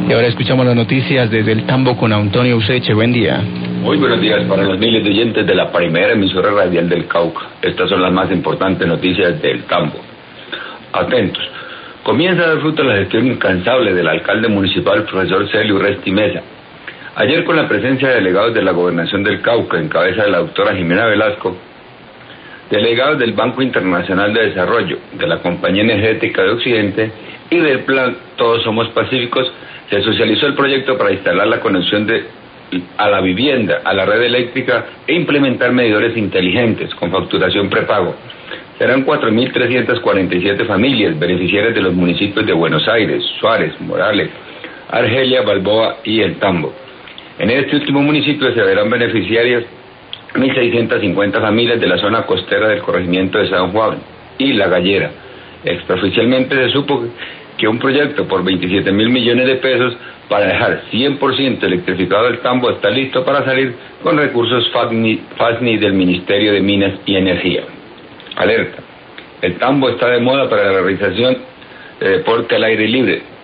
Y ahora escuchamos las noticias desde el Tambo con Antonio Useche. Buen día. Muy buenos días para los miles de oyentes de la primera emisora radial del Cauca. Estas son las más importantes noticias del Tambo. Atentos. Comienza a dar fruto la gestión incansable del alcalde municipal, profesor Celio Urresti Mesa. Ayer, con la presencia de delegados de la Gobernación del Cauca, en cabeza de la doctora Jimena Velasco, delegados del Banco Internacional de Desarrollo, de la Compañía Energética de Occidente y del Plan Todos Somos Pacíficos, se socializó el proyecto para instalar la conexión a la vivienda, a la red eléctrica e implementar medidores inteligentes con facturación prepago. Serán 4.347 familias beneficiarias de los municipios de Buenos Aires, Suárez, Morales, Argelia, Balboa y El Tambo. En este último municipio se verán beneficiarias 1.650 familias de la zona costera del corregimiento de San Juan y La Gallera. Extraoficialmente se supo que un proyecto por 27.000 millones de pesos para dejar 100% electrificado el Tambo está listo para salir con recursos FASNI del Ministerio de Minas y Energía. Alerta: el Tambo está de moda para la realización de deporte al aire libre.